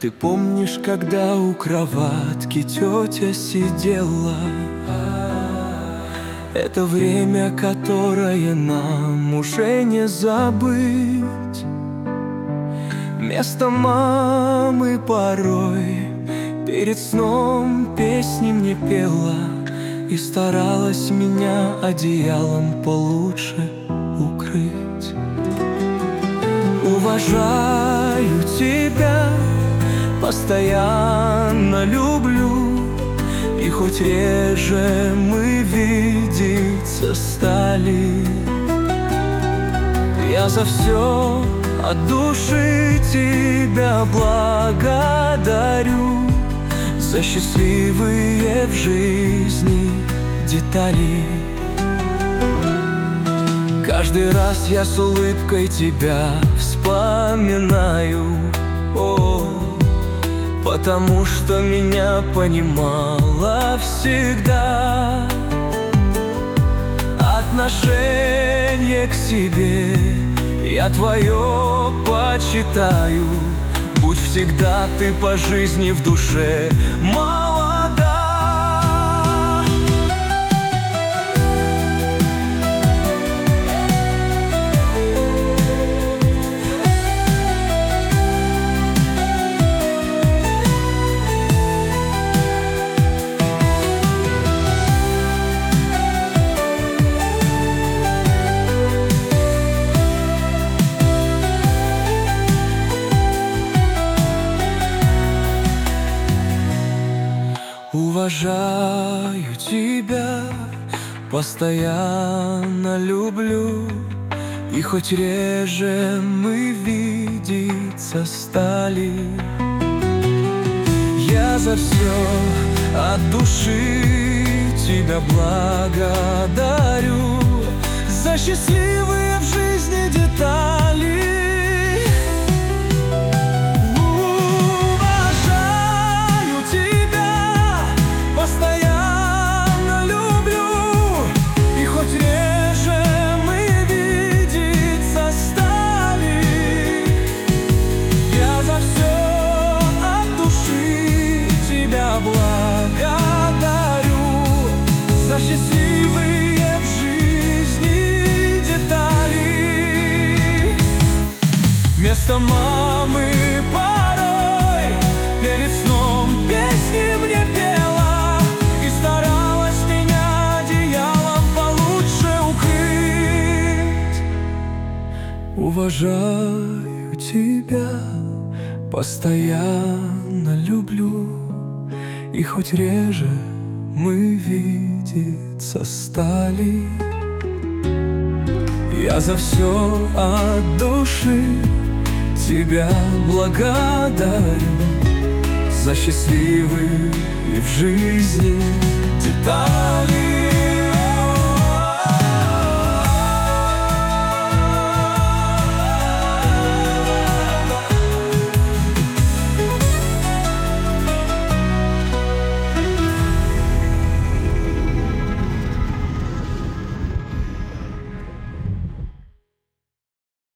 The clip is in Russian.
Ты помнишь, когда у кроватки тетя сидела? Это время, которое нам уже не забыть. Вместо мамы порой перед сном песни мне пела и старалась меня одеялом получше укрыть. Уважаю тебя, постоянно люблю, и хоть реже мы видеться стали, я за все от души тебя благодарю, за счастливые в жизни детали. Каждый раз я с улыбкой тебя вспоминаю, потому что меня понимала всегда. Отношение к себе я твое почитаю. Будь всегда ты по жизни в душе молода. Уважаю тебя, постоянно люблю, и хоть реже мы видеться стали, я за все от души тебя благодарю, за счастливые в жизни детали. Постоянно люблю, и хоть реже мы видеться стали, я за все от души тебя благодарю, за счастливые в жизни детали. Вместо мамы порой перед сном песни мне пела, уважаю тебя, постоянно люблю, и хоть реже мы видеться стали, я за все от души тебя благодарю, за счастливые в жизни детали.